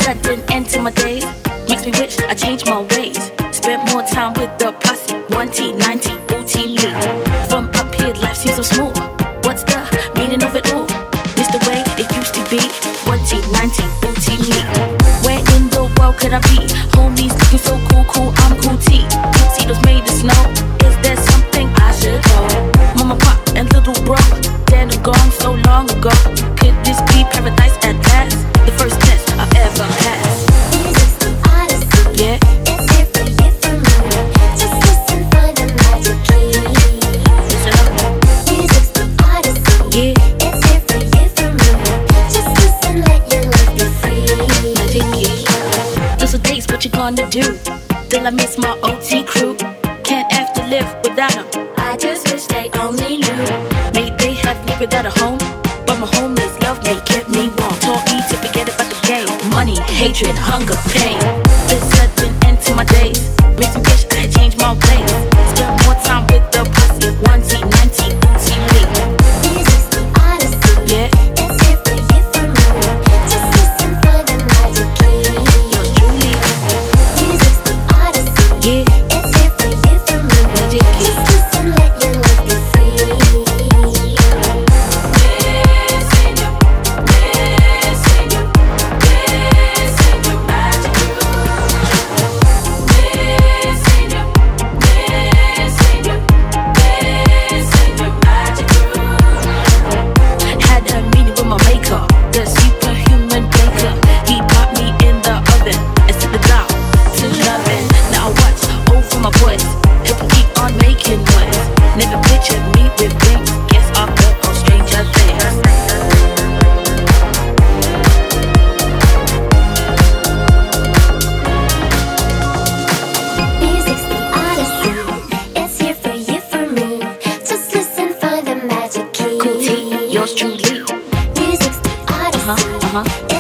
sudden end to my days makes me wish I changed my ways. Spent more time with the posse, 1T, 90, booty me. From up here, life seems so smooth. What's the meaning of it all? It's the way it used to be, 1T, 90, booty me. Where in the world could I be? Homies looking so cool, cool, I'm cool T. Tuxedos made of snow, is there something I should know? Mama, pop, and little bro, dead and gone so long ago. Could this be paradise at last? The first test I've ever passed. Music's the odyssey. Yeah. It's here for you, for me. Just listen for the magic key. Listen up. Music's the odyssey. Yeah. It's here for you, for me. Just listen, let your love be free. Magic key. Those are days, what you gonna do? Till I miss my OT crew. Can't have to live without them. I just wish they only knew. Maybe they have me without a home, but my homies love me, kept me warm. Taught me to forget about the game. Money, hatred, hunger, pain. This sudden end to my days makes me wish I had changed my ways. Spend more time with the posse, 1T, 90, booty me. Music's the odyssey. Yeah. It's here for you, for me. Just listen for the magic key. Yours truly. Music's the odyssey. Yeah. It's here for you, for me. Magic key. Just listen, let your love be free. Had a meeting with my maker, the superhuman baker. He popped me in the oven and set the dial to loving. Now I watch over my boys, help him keep on making noise. Never pictured me with rings, guess I'll go on stranger things. Music's the odyssey. It's here for you, for me. Just listen for the magic key. Cool T, yours truly. Music's the odyssey. Uh-huh.